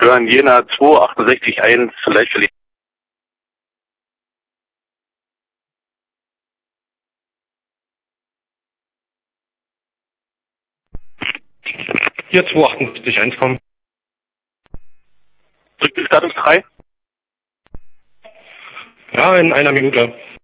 hören Jena 268.1, vielleicht verliert. Hier 278.1 kommen. Rückbildstatus 3. Ja, in einer Minute.